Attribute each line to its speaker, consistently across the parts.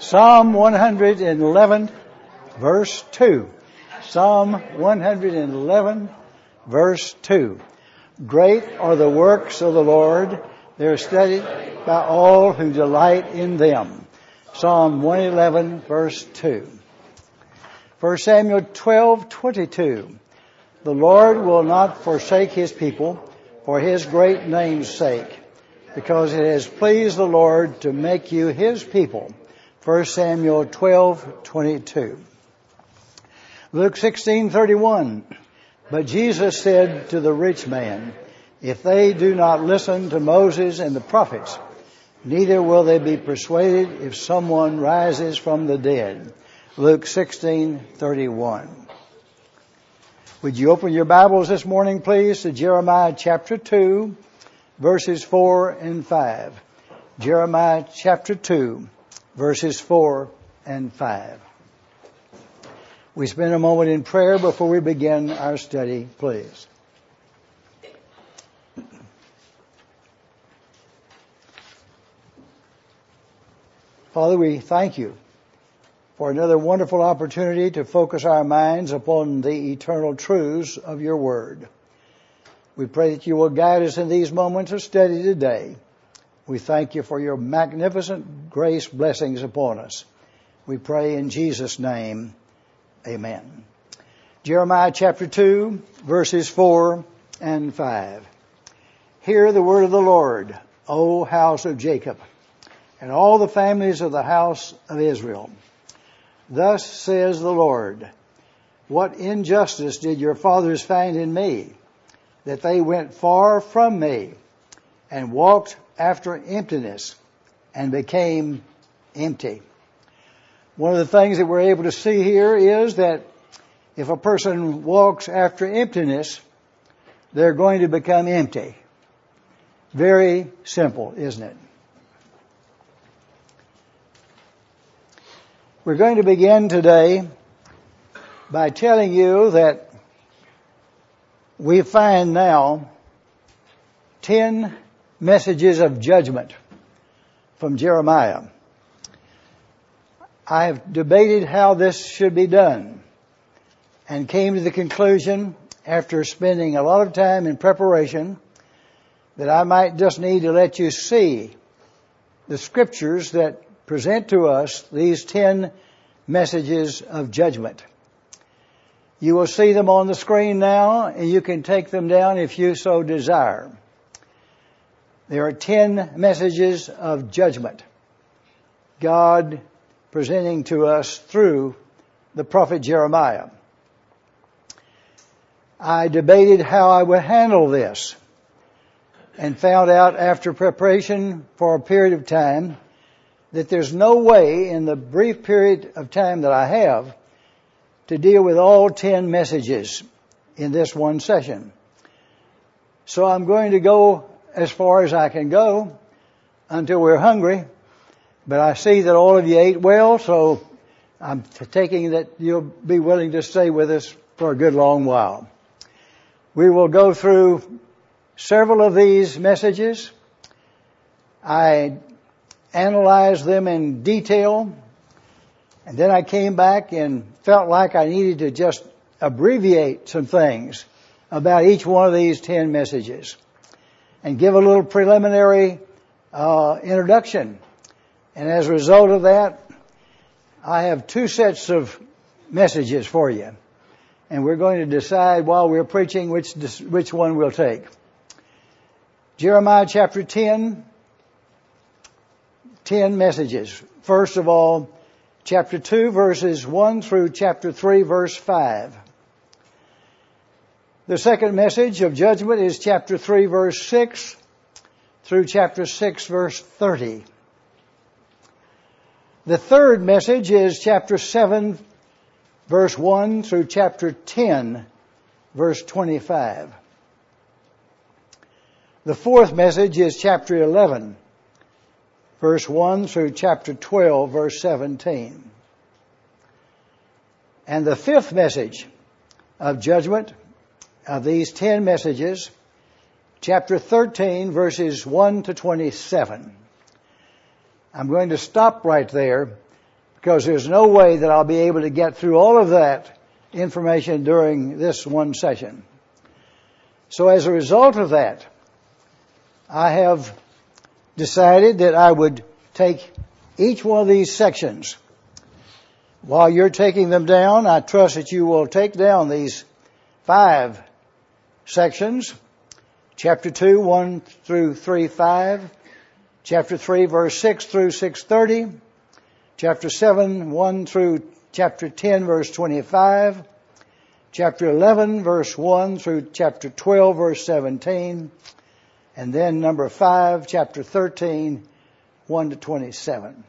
Speaker 1: Psalm 111, verse 2. Psalm 111, verse 2. Great are the works of the Lord. They are studied by all who delight in them. Psalm 111, verse 2. 1 Samuel 12:22. The Lord will not forsake his people for his great name's sake, because it has pleased the Lord to make you his people. 1 Samuel 12:22. Luke 16:31. But Jesus said to the rich man, if they do not listen to Moses and the prophets, neither will they be persuaded if someone rises from the dead. Luke 16:31. Would you open your Bibles this morning, please, to Jeremiah chapter 2, verses 4 and 5. Jeremiah chapter 2, verses 4 and 5. We spend a moment in prayer before we begin our study, please. Father, we thank you for another wonderful opportunity to focus our minds upon the eternal truths of your word. We pray that you will guide us in these moments of study today. We thank you for your magnificent grace blessings upon us. We pray in Jesus' name, amen. Jeremiah chapter 2, verses 4 and 5. Hear the word of the Lord, O house of Jacob, and all the families of the house of Israel. Thus says the Lord, what injustice did your fathers find in me, that they went far from me and walked after emptiness and became empty. One of the things that we're able to see here is that if a person walks after emptiness, they're going to become empty. Very simple, isn't it? We're going to begin today by telling you that we find now 10 messages of judgment from Jeremiah. I have debated how this should be done and came to the conclusion, after spending a lot of time in preparation, that I might just need to let you see the scriptures that present to us these 10 messages of judgment. You will see them on the screen now, and you can take them down if you so desire. There are 10 messages of judgment, God presenting to us through the prophet Jeremiah. I debated how I would handle this and found out after preparation for a period of time that there's no way in the brief period of time that I have to deal with all 10 messages in this one session. So I'm going to go as far as I can go until we're hungry. But I see that all of you ate well, so I'm taking that you'll be willing to stay with us for a good long while. We will go through several of these messages. I analyzed them in detail, and then I came back and felt like I needed to just abbreviate some things about each one of these 10 messages and give a little preliminary introduction. And as a result of that, I have 2 sets of messages for you. And we're going to decide while we're preaching which one we'll take. Jeremiah chapter 10 messages. First of all, chapter 2 verses 1 through chapter 3 verse 5. The second message of judgment is chapter 3 verse 6 through chapter 6 verse 30. The third message is chapter 7 verse 1 through chapter 10 verse 25. The fourth message is chapter 11 verse 1 through chapter 12 verse 17. And the fifth message of judgment of these 10 messages, chapter 13 verses 1 to 27. I'm going to stop right there because there's no way that I'll be able to get through all of that information during this one session. So as a result of that, I have decided that I would take each one of these sections. While you're taking them down, I trust that you will take down these 5 sections. Chapter 2, 1 through 3, 5. Chapter 3, verse 6 through 6:30. Chapter 7, 1 through chapter 10, verse 25. Chapter 11, verse 1 through chapter 12, verse 17. And then number 5, chapter 13, 1 to 27.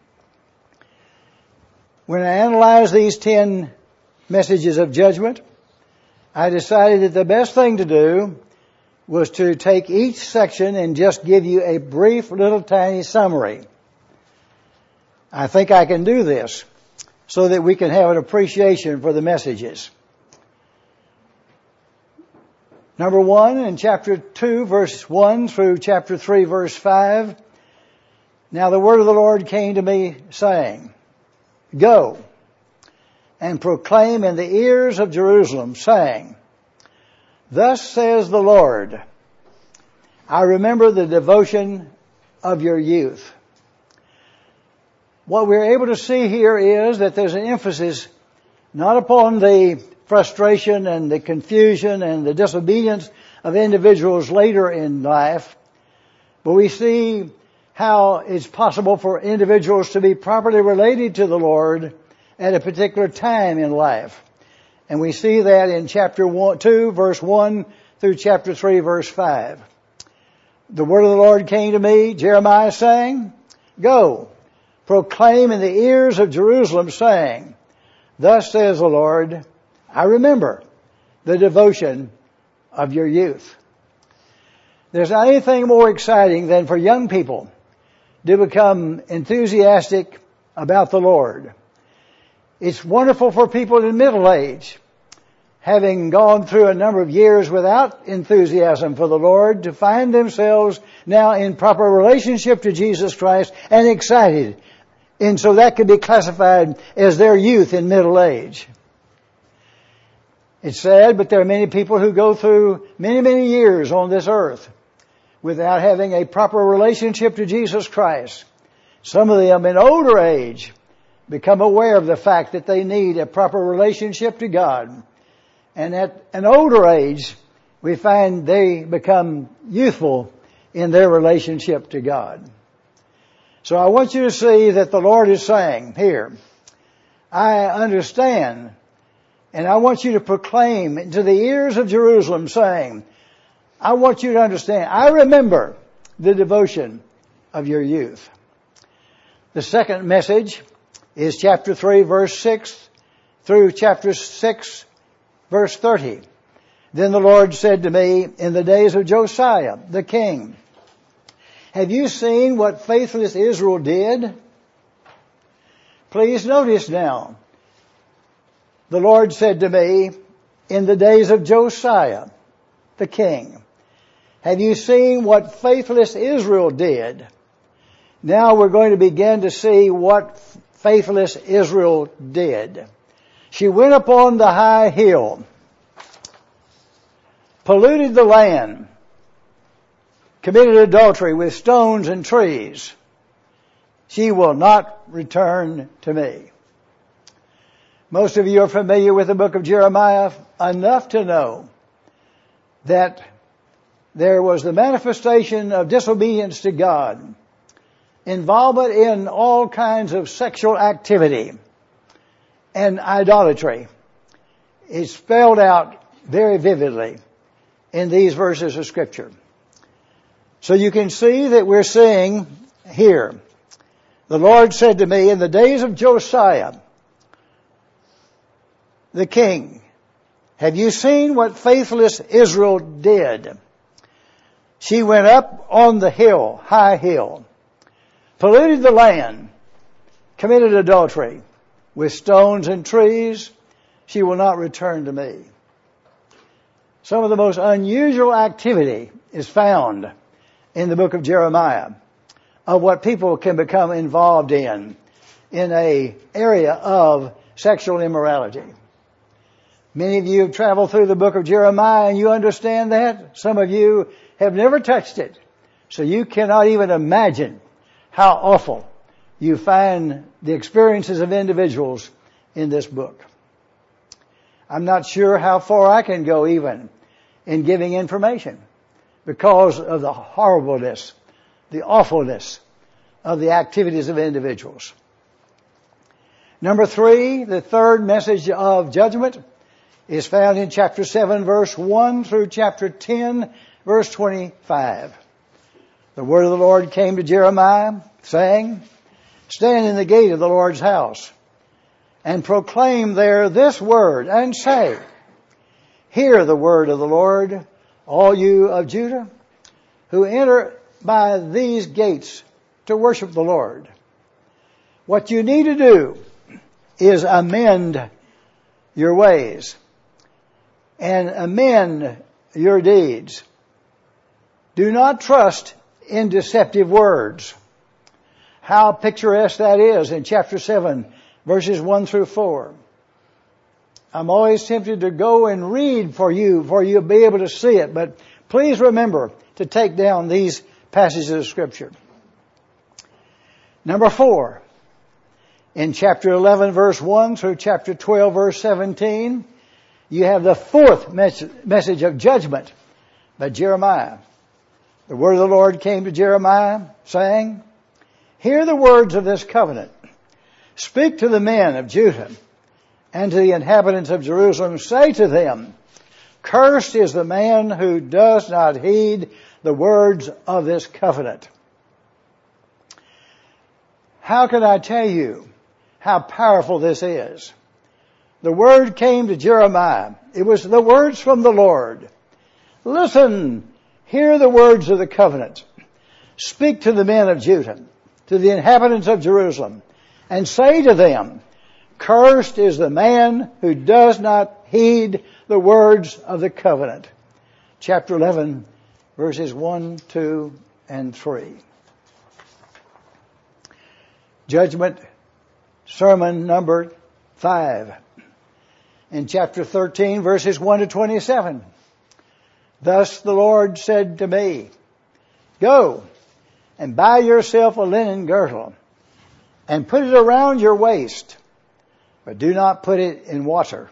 Speaker 1: When I analyzed these 10 messages of judgment, I decided that the best thing to do was to take each section and just give you a brief little tiny summary. I think I can do this so that we can have an appreciation for the messages. Number 1, in chapter 2, verse 1 through chapter 3, verse 5. Now the word of the Lord came to me saying, Go and proclaim in the ears of Jerusalem, saying, Thus says the Lord, I remember the devotion of your youth. What we're able to see here is that there's an emphasis not upon the frustration and the confusion and the disobedience of individuals later in life, but we see how it's possible for individuals to be properly related to the Lord at a particular time in life. And we see that in chapter 2, verse 1 through chapter 3, verse 5. The word of the Lord came to me, Jeremiah saying, Go, proclaim in the ears of Jerusalem, saying, Thus says the Lord, I remember the devotion of your youth. There's not anything more exciting than for young people to become enthusiastic about the Lord. It's wonderful for people in middle age, having gone through a number of years without enthusiasm for the Lord, to find themselves now in proper relationship to Jesus Christ and excited. And so that could be classified as their youth in middle age. It's sad, but there are many people who go through many, many years on this earth without having a proper relationship to Jesus Christ. Some of them in older age become aware of the fact that they need a proper relationship to God. And at an older age, we find they become youthful in their relationship to God. So I want you to see that the Lord is saying here, I understand, and I want you to proclaim to the ears of Jerusalem, saying, I want you to understand, I remember the devotion of your youth. The second message is chapter 3, verse 6 through chapter 6, verse 30. Then the Lord said to me, in the days of Josiah, the king, have you seen what faithless Israel did? Please notice now, the Lord said to me, in the days of Josiah, the king, have you seen what faithless Israel did? Now we're going to begin to see what faithless Israel did. She went up on the high hill, polluted the land, committed adultery with stones and trees. She will not return to me. Most of you are familiar with the book of Jeremiah enough to know that there was the manifestation of disobedience to God, involvement in all kinds of sexual activity and idolatry. It's spelled out very vividly in these verses of Scripture. So you can see that we're seeing here, the Lord said to me, in the days of Josiah, the king, have you seen what faithless Israel did? She went up on the hill, high hill, polluted the land, committed adultery with stones and trees. She will not return to me. Some of the most unusual activity is found in the book of Jeremiah of what people can become involved in. in a area of sexual immorality. Many of you have traveled through the book of Jeremiah and you understand that. Some of you have never touched it. So you cannot even imagine how awful you find the experiences of individuals in this book. I'm not sure how far I can go even in giving information because of the horribleness, the awfulness of the activities of individuals. Number 3, the third message of judgment is found in chapter 7, verse 1 through chapter 10, verse 25. The word of the Lord came to Jeremiah, saying, "Stand in the gate of the Lord's house, and proclaim there this word, and say, Hear the word of the Lord, all you of Judah, who enter by these gates to worship the Lord. What you need to do is amend your ways and amend your deeds. Do not trust in deceptive words." How picturesque that is in chapter 7, verses 1 through 4. I'm always tempted to go and read for you'll be able to see it, but please remember to take down these passages of Scripture. Number 4, in chapter 11, verse 1 through chapter 12, verse 17, you have the fourth message of judgment by Jeremiah. The word of the Lord came to Jeremiah, saying, "Hear the words of this covenant. Speak to the men of Judah and to the inhabitants of Jerusalem. Say to them, Cursed is the man who does not heed the words of this covenant." How can I tell you how powerful this is? The word came to Jeremiah. It was the words from the Lord. Listen, hear the words of the covenant. Speak to the men of Judah, to the inhabitants of Jerusalem, and say to them, Cursed is the man who does not heed the words of the covenant. Chapter 11, verses 1, 2, and 3. Judgment, sermon number 5. In chapter 13, verses 1 to 27. Thus the Lord said to me, Go and buy yourself a linen girdle and put it around your waist, but do not put it in water.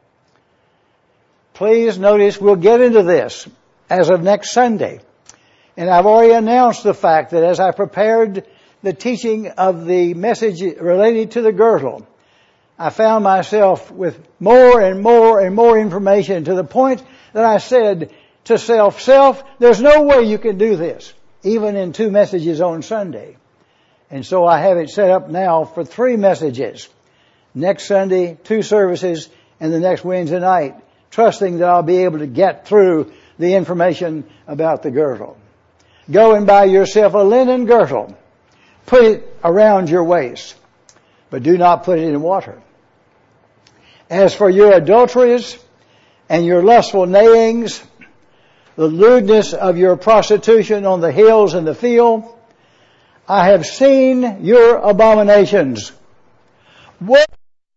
Speaker 1: Please notice we'll get into this as of next Sunday. And I've already announced the fact that as I prepared the teaching of the message related to the girdle, I found myself with more and more and more information to the point that I said to self, there's no way you can do this, even in 2 messages on Sunday. And so I have it set up now for 3 messages. Next Sunday, 2 services, and the next Wednesday night, trusting that I'll be able to get through the information about the girdle. Go and buy yourself a linen girdle. Put it around your waist, but do not put it in water. As for your adulteries and your lustful neighings, the lewdness of your prostitution on the hills and the field, I have seen your abominations. What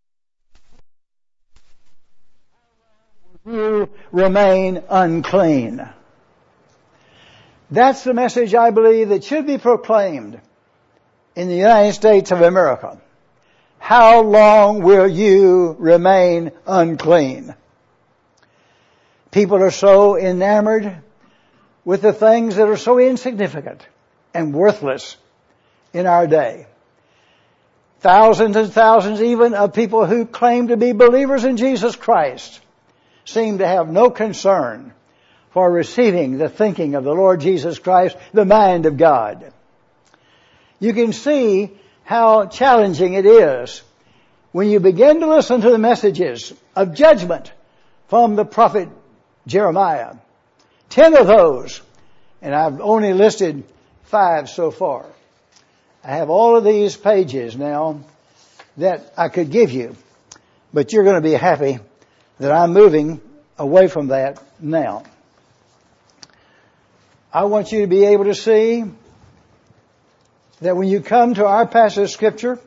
Speaker 1: will you remain unclean? That's the message I believe that should be proclaimed in the United States of America. How long will you remain unclean? People are so enamored with the things that are so insignificant and worthless in our day. Thousands and thousands even of people who claim to be believers in Jesus Christ seem to have no concern for receiving the thinking of the Lord Jesus Christ, the mind of God. You can see how challenging it is when you begin to listen to the messages of judgment from the prophet Jeremiah. 10 of those, and I've only listed 5 so far. I have all of these pages now that I could give you, but you're going to be happy that I'm moving away from that now. I want you to be able to see that when you come to our passage of Scripture,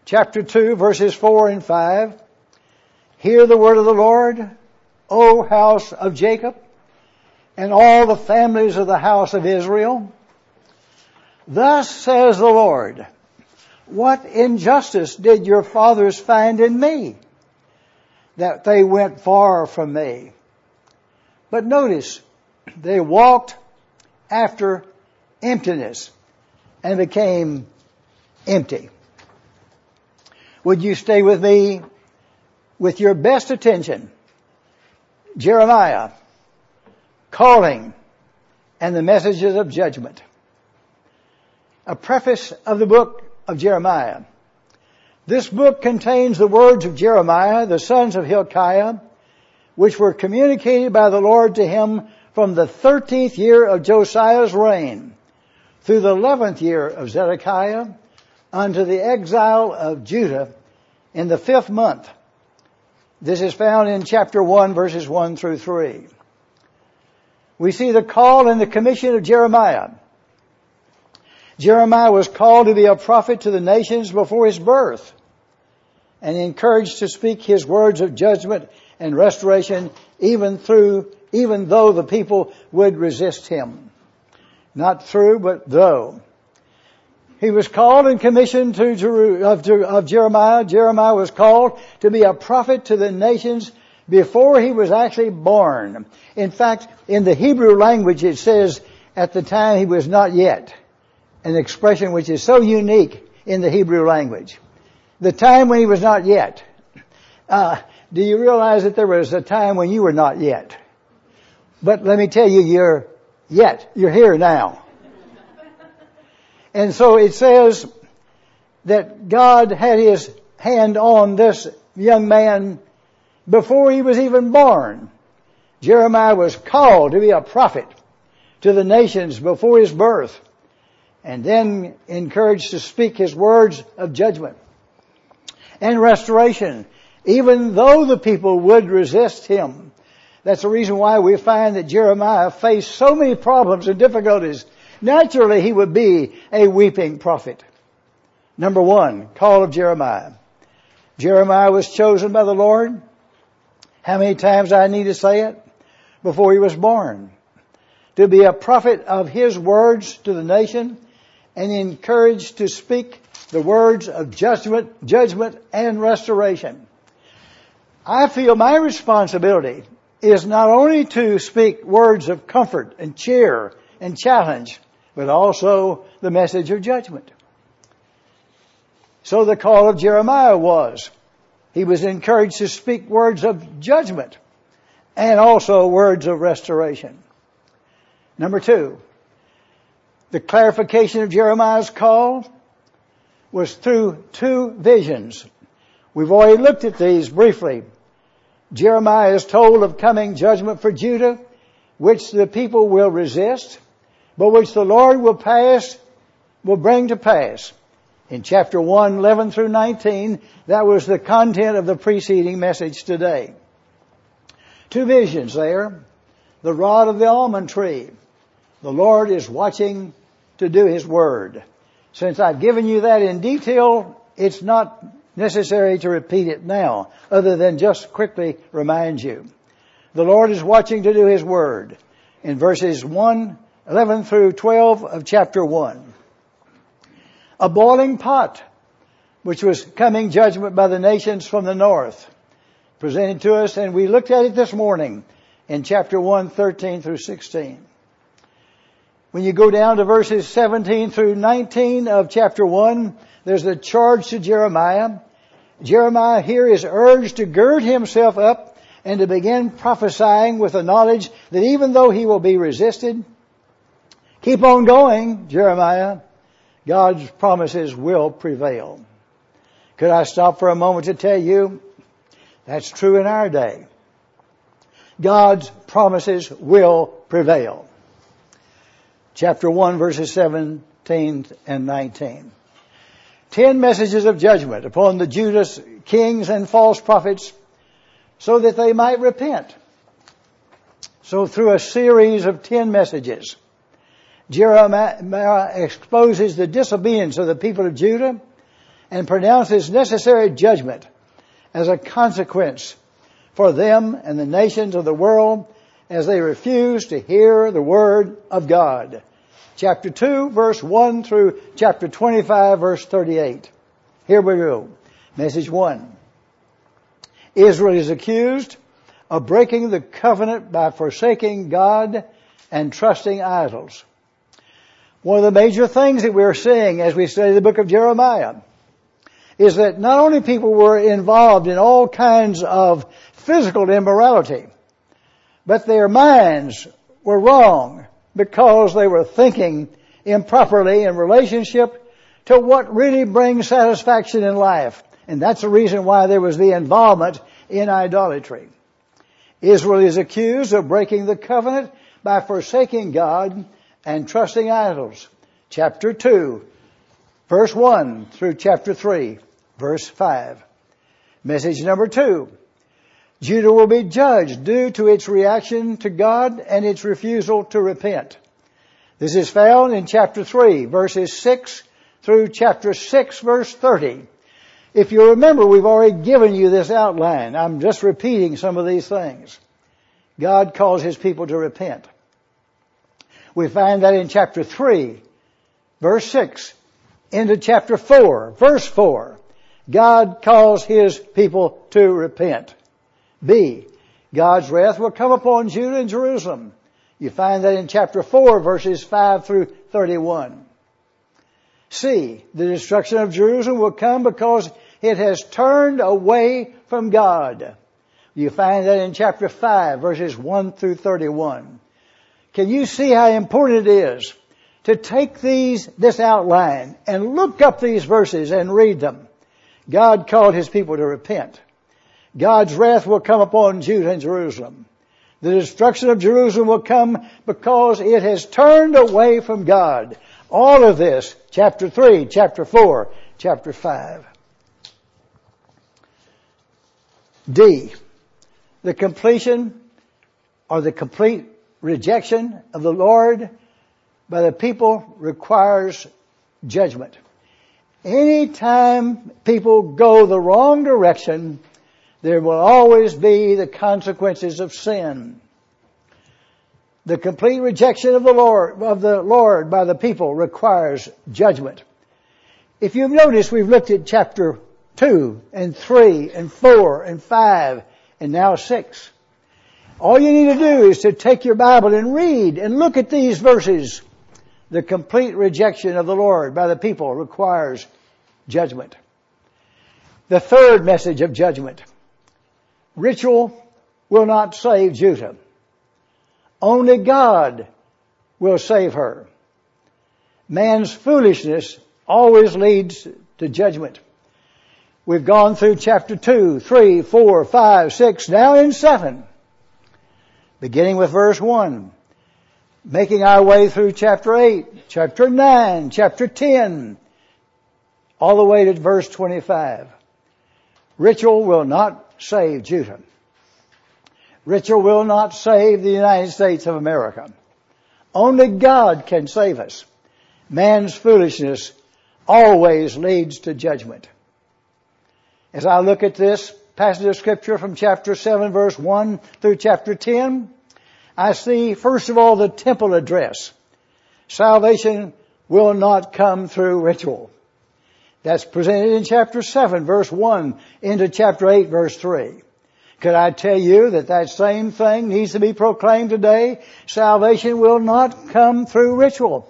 Speaker 1: chapter 2, verses 4 and 5. Hear the word of the Lord, O house of Jacob, and all the families of the house of Israel. Thus says the Lord, what injustice did your fathers find in me, that they went far from me? But notice, they walked after emptiness and became empty. Would you stay with me with your best attention? Jeremiah, calling, and the messages of judgment. A preface of the book of Jeremiah. This book contains the words of Jeremiah, the sons of Hilkiah, which were communicated by the Lord to him from the 13th year of Josiah's reign through the 11th year of Zedekiah unto the exile of Judah in the 5th month. This is found in chapter 1, verses 1 through 3. We see the call and the commission of Jeremiah. Jeremiah was called to be a prophet to the nations before his birth and encouraged to speak his words of judgment and restoration even though the people would resist him. Not through, but though. He was called and commissioned of Jeremiah. Jeremiah was called to be a prophet to the nations before he was actually born. In fact, in the Hebrew language it says, at the time he was not yet. An expression which is so unique in the Hebrew language. The time when he was not yet. Do you realize that there was a time when you were not yet? But let me tell you, you're here now. And so it says that God had his hand on this young man before he was even born. Jeremiah was called to be a prophet to the nations before his birth, and then encouraged to speak his words of judgment and restoration, even though the people would resist him. That's the reason why we find that Jeremiah faced so many problems and difficulties. Naturally, he would be a weeping prophet. Number 1, call of Jeremiah. Jeremiah was chosen by the Lord. How many times I need to say it? Before he was born. To be a prophet of his words to the nation and encouraged to speak the words of judgment and restoration. I feel my responsibility is not only to speak words of comfort and cheer and challenge, but also the message of judgment. So the call of Jeremiah was, he was encouraged to speak words of judgment and also words of restoration. Number 2, the clarification of Jeremiah's call was through 2 visions. We've already looked at these briefly. Jeremiah is told of coming judgment for Judah, which the people will resist, but which the Lord will bring to pass. In chapter 1, 11 through 19, that was the content of the preceding message today. 2 visions there. The rod of the almond tree. The Lord is watching to do his word. Since I've given you that in detail, it's not necessary to repeat it now, other than just quickly remind you. The Lord is watching to do his word. In verses 11 through 12 of chapter 1. A boiling pot, which was coming judgment by the nations from the north, presented to us, and we looked at it this morning in chapter 1, 13 through 16. When you go down to verses 17 through 19 of chapter 1, there's a charge to Jeremiah. Jeremiah here is urged to gird himself up and to begin prophesying with the knowledge that even though he will be resisted, keep on going, Jeremiah. God's promises will prevail. Could I stop for a moment to tell you that's true in our day? God's promises will prevail. Chapter 1, verses 17 and 19. 10 messages of judgment upon the Judas kings and false prophets so that they might repent. So through a series of 10 messages, Jeremiah exposes the disobedience of the people of Judah and pronounces necessary judgment as a consequence for them and the nations of the world as they refuse to hear the word of God. Chapter 2, verse 1 through chapter 25, verse 38. Here we go. Message 1. Israel is accused of breaking the covenant by forsaking God and trusting idols. One of the major things that we're seeing as we study the book of Jeremiah is that not only people were involved in all kinds of physical immorality, but their minds were wrong because they were thinking improperly in relationship to what really brings satisfaction in life. And that's the reason why there was the involvement in idolatry. Israel is accused of breaking the covenant by forsaking God and trusting idols. Chapter 2, verse 1 through chapter 3, verse 5. Message number 2. Judah will be judged due to its reaction to God and its refusal to repent. This is found in chapter 3, verses 6 through chapter 6, verse 30. If you remember, we've already given you this outline. I'm just repeating some of these things. God calls His people to repent. We find that in chapter 3, verse 6, into chapter 4, verse 4. God calls His people to repent. B, God's wrath will come upon Judah and Jerusalem. You find that in chapter 4, verses 5 through 31. C, the destruction of Jerusalem will come because it has turned away from God. You find that in chapter 5, verses 1 through 31. Can you see how important it is to take this outline and look up these verses and read them? God called His people to repent. God's wrath will come upon Judah and Jerusalem. The destruction of Jerusalem will come because it has turned away from God. All of this, chapter 3, chapter 4, chapter 5. D, the completion or the complete rejection of the Lord by the people requires judgment. Anytime people go the wrong direction, there will always be the consequences of sin. The complete rejection of the Lord by the people requires judgment. If you've noticed, we've looked at chapter 2 and 3 and 4 and 5 and now 6. All you need to do is to take your Bible and read and look at these verses. The complete rejection of the Lord by the people requires judgment. The third message of judgment. Ritual will not save Judah. Only God will save her. Man's foolishness always leads to judgment. We've gone through chapter 2, 3, 4, 5, 6, now in 7. Beginning with verse 1. Making our way through chapter 8, chapter 9, chapter 10, all the way to verse 25. Ritual will not save Judah. Ritual will not save the United States of America. Only God can save us. Man's foolishness always leads to judgment. As I look at this passage of Scripture from chapter 7, verse 1 through chapter 10, I see, first of all, the temple address. Salvation will not come through ritual. That's presented in chapter 7, verse 1 into chapter 8, verse 3. Could I tell you that same thing needs to be proclaimed today? Salvation will not come through ritual.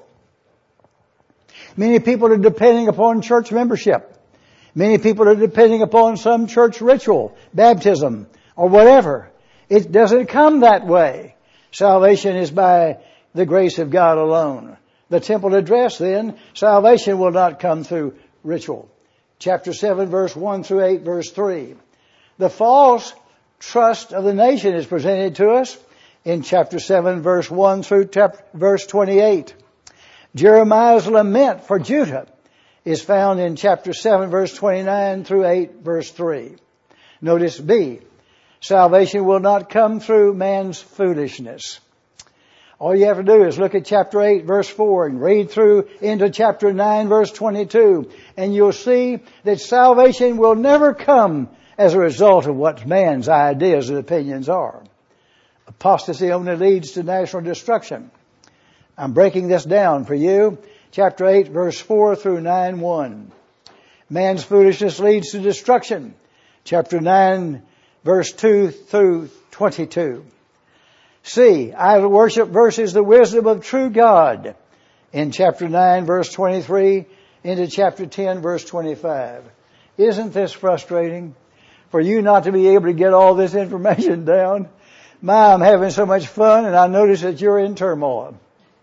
Speaker 1: Many people are depending upon church membership. Many people are depending upon some church ritual, baptism, or whatever. It doesn't come that way. Salvation is by the grace of God alone. The temple address then, salvation will not come through ritual. Chapter 7, verse 1 through 8, verse 3. The false trust of the nation is presented to us in chapter 7, verse 1 through verse 28. Jeremiah's lament for Judah is found in chapter 7, verse 29 through 8, verse 3. Notice B. Salvation will not come through man's foolishness. All you have to do is look at chapter 8 verse 4 and read through into chapter 9 verse 22, and you'll see that salvation will never come as a result of what man's ideas and opinions are. Apostasy only leads to national destruction. I'm breaking this down for you. Chapter 8 verse 4 through 9:1. Man's foolishness leads to destruction. Chapter 9 verse 2 through 22. C, idol worship versus the wisdom of true God, in chapter 9 verse 23 into chapter 10 verse 25. Isn't this frustrating for you not to be able to get all this information down? I'm having so much fun, and I notice that you're in turmoil.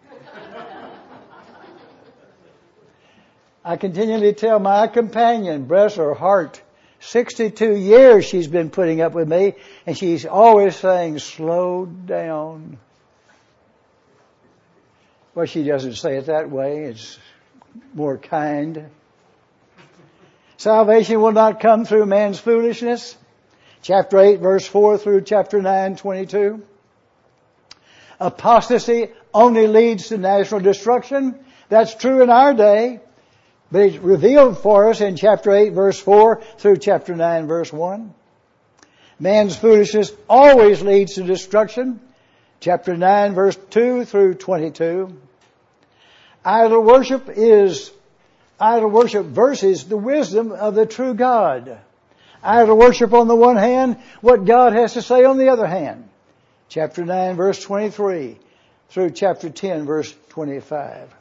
Speaker 1: I continually tell my companion, bless her heart, 62 years she's been putting up with me, and she's always saying, slow down. Well, she doesn't say it that way. It's more kind. Salvation will not come through man's foolishness. Chapter 8, verse 4 through chapter 9, 22. Apostasy only leads to national destruction. That's true in our day. But it's revealed for us in chapter 8 verse 4 through chapter 9 verse 1. Man's foolishness always leads to destruction. Chapter 9 verse 2 through 22. Idol worship versus the wisdom of the true God. Idol worship on the one hand, what God has to say on the other hand. Chapter 9 verse 23 through chapter 10 verse 25.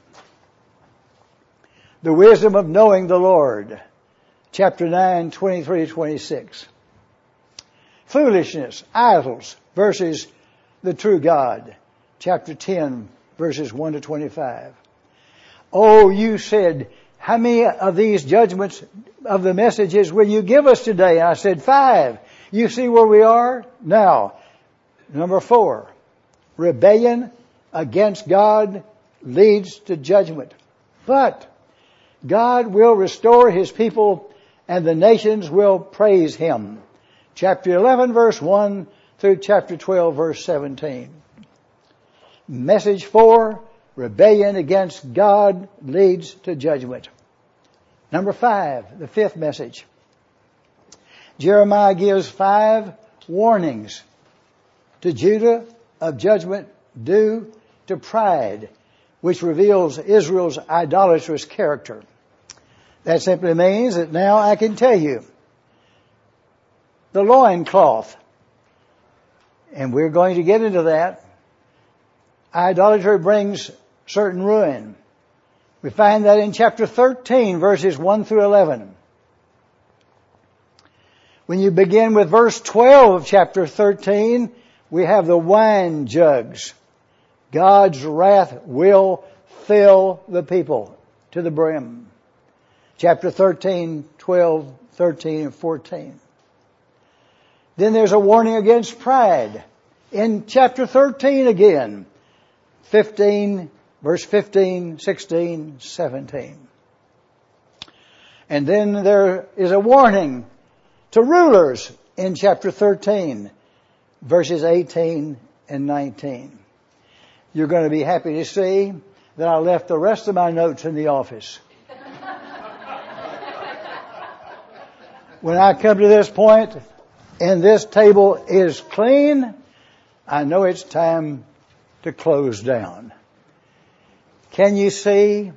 Speaker 1: The wisdom of knowing the Lord. Chapter 9, 23-26. Foolishness, idols versus the true God. Chapter 10, verses 1 to 25. Oh, you said, how many of these judgments of the messages will you give us today? And I said, 5. You see where we are? Now, number 4. Rebellion against God leads to judgment. But God will restore His people, and the nations will praise Him. Chapter 11, verse 1 through chapter 12, verse 17. Message 4, rebellion against God leads to judgment. Number 5, the 5th message. Jeremiah gives 5 warnings to Judah of judgment due to pride, which reveals Israel's idolatrous character. That simply means that now I can tell you the loincloth, and we're going to get into that. Idolatry brings certain ruin. We find that in chapter 13, verses 1 through 11. When you begin with verse 12 of chapter 13, we have the wine jugs. God's wrath will fill the people to the brim. Chapter 13, 12, 13, and 14. Then there's a warning against pride. In chapter 13 again, 15, verse 15, 16, 17. And then there is a warning to rulers in chapter 13, verses 18 and 19. You're going to be happy to see that I left the rest of my notes in the office. When I come to this point and this table is clean, I know it's time to close down. Can you see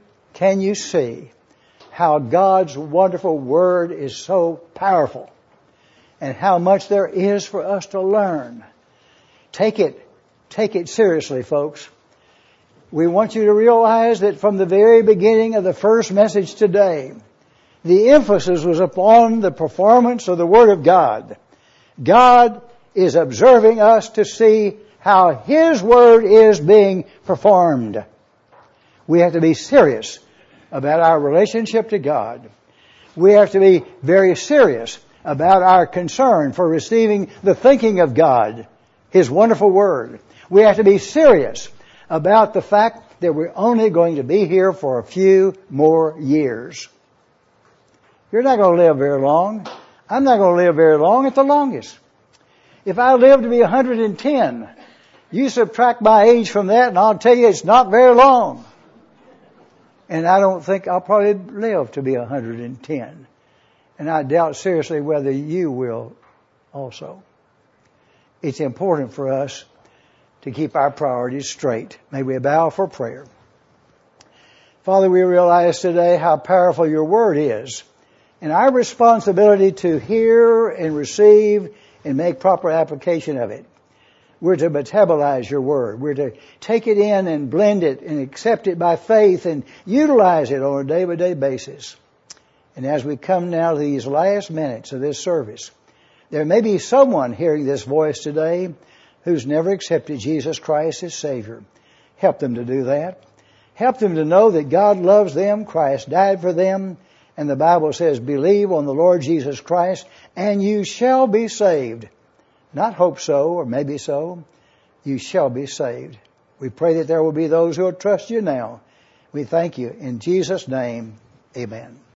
Speaker 1: how God's wonderful Word is so powerful and how much there is for us to learn? Take it seriously, folks. We want you to realize that from the very beginning of the first message today, the emphasis was upon the performance of the Word of God. God is observing us to see how His Word is being performed. We have to be serious about our relationship to God. We have to be very serious about our concern for receiving the thinking of God, His wonderful Word. We have to be serious about the fact that we're only going to be here for a few more years. You're not going to live very long. I'm not going to live very long at the longest. If I live to be 110, You subtract my age from that and I'll tell you it's not very long. And I don't think I'll probably live to be 110. And I doubt seriously whether you will also. It's important for us to keep our priorities straight. May we bow for prayer. Father, we realize today how powerful your word is and our responsibility to hear and receive and make proper application of it. We're to metabolize your word. We're to take it in and blend it and accept it by faith and utilize it on a day-by-day basis. And as we come now to these last minutes of this service, there may be someone hearing this voice today who's never accepted Jesus Christ as Savior. Help them to do that. Help them to know that God loves them, Christ died for them, and the Bible says, believe on the Lord Jesus Christ, and you shall be saved. Not hope so, or maybe so. You shall be saved. We pray that there will be those who will trust you now. We thank you. In Jesus' name, amen.